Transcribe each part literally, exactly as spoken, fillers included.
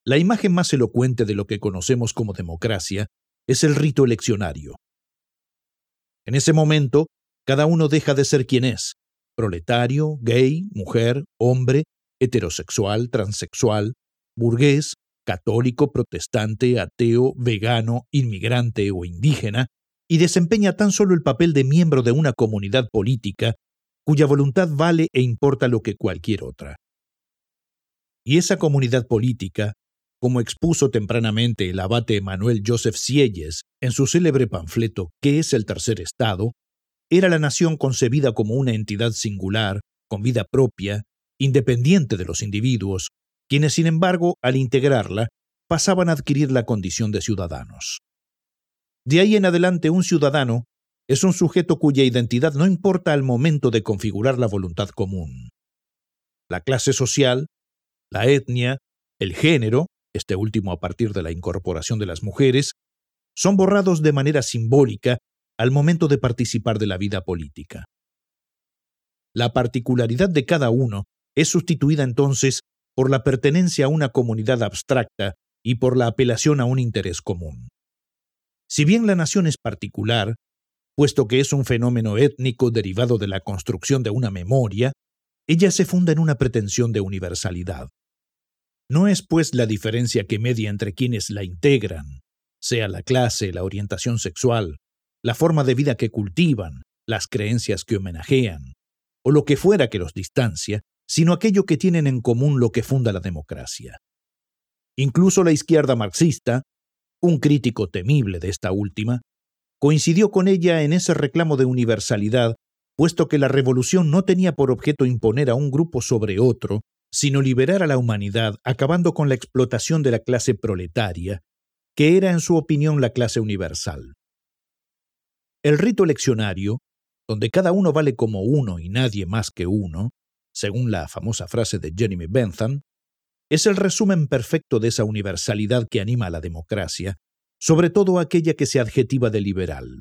La imagen más elocuente de lo que conocemos como democracia es el rito eleccionario. En ese momento, cada uno deja de ser quien es: proletario, gay, mujer, hombre, heterosexual, transexual, burgués, católico, protestante, ateo, vegano, inmigrante o indígena, y desempeña tan solo el papel de miembro de una comunidad política cuya voluntad vale e importa lo que cualquier otra. Y esa comunidad política, como expuso tempranamente el abate Emmanuel Joseph Sieyès en su célebre panfleto ¿Qué es el tercer estado?, era la nación concebida como una entidad singular, con vida propia, independiente de los individuos, quienes, sin embargo, al integrarla, pasaban a adquirir la condición de ciudadanos. De ahí en adelante, un ciudadano es un sujeto cuya identidad no importa al momento de configurar la voluntad común. La clase social, la etnia, el género, este último a partir de la incorporación de las mujeres, son borrados de manera simbólica al momento de participar de la vida política. La particularidad de cada uno es sustituida entonces por la pertenencia a una comunidad abstracta y por la apelación a un interés común. Si bien la nación es particular, puesto que es un fenómeno étnico derivado de la construcción de una memoria, ella se funda en una pretensión de universalidad. No es, pues, la diferencia que media entre quienes la integran, sea la clase, la orientación sexual, la forma de vida que cultivan, las creencias que homenajean, o lo que fuera que los distancia, sino aquello que tienen en común lo que funda la democracia. Incluso la izquierda marxista, un crítico temible de esta última, coincidió con ella en ese reclamo de universalidad, puesto que la revolución no tenía por objeto imponer a un grupo sobre otro, sino liberar a la humanidad, acabando con la explotación de la clase proletaria, que era en su opinión la clase universal. El rito eleccionario, donde cada uno vale como uno y nadie más que uno, según la famosa frase de Jeremy Bentham, es el resumen perfecto de esa universalidad que anima a la democracia, sobre todo aquella que se adjetiva de liberal.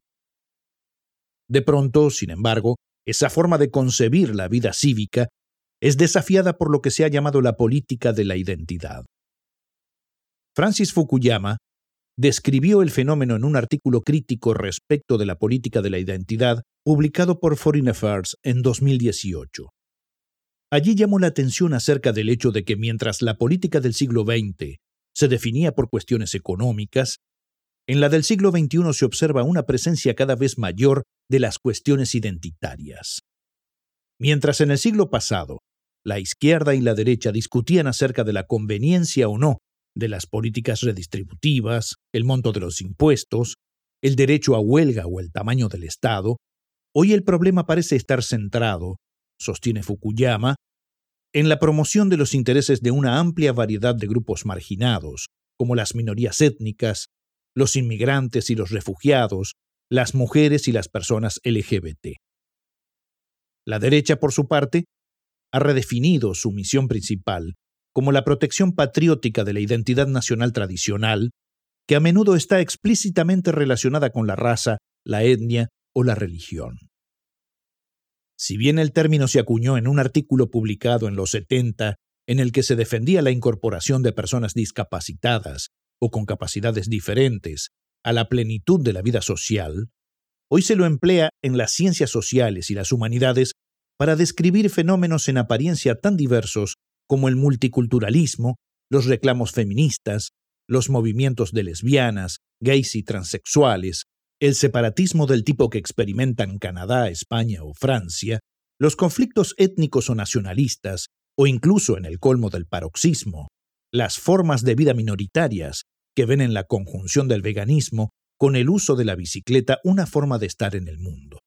De pronto, sin embargo, esa forma de concebir la vida cívica es desafiada por lo que se ha llamado la política de la identidad. Francis Fukuyama describió el fenómeno en un artículo crítico respecto de la política de la identidad publicado por Foreign Affairs en dos mil dieciocho. Allí llamó la atención acerca del hecho de que mientras la política del siglo veinte se definía por cuestiones económicas, en la del siglo veintiuno se observa una presencia cada vez mayor de las cuestiones identitarias. Mientras en el siglo pasado la izquierda y la derecha discutían acerca de la conveniencia o no de las políticas redistributivas, el monto de los impuestos, el derecho a huelga o el tamaño del Estado, hoy el problema parece estar centrado, sostiene Fukuyama, en la promoción de los intereses de una amplia variedad de grupos marginados, como las minorías étnicas, los inmigrantes y los refugiados, las mujeres y las personas L G B T. La derecha, por su parte, ha redefinido su misión principal como la protección patriótica de la identidad nacional tradicional, que a menudo está explícitamente relacionada con la raza, la etnia o la religión. Si bien el término se acuñó en un artículo publicado en los setenta en el que se defendía la incorporación de personas discapacitadas o con capacidades diferentes a la plenitud de la vida social, hoy se lo emplea en las ciencias sociales y las humanidades para describir fenómenos en apariencia tan diversos como el multiculturalismo, los reclamos feministas, los movimientos de lesbianas, gays y transexuales, el separatismo del tipo que experimentan Canadá, España o Francia, los conflictos étnicos o nacionalistas, o incluso, en el colmo del paroxismo, las formas de vida minoritarias que ven en la conjunción del veganismo con el uso de la bicicleta una forma de estar en el mundo.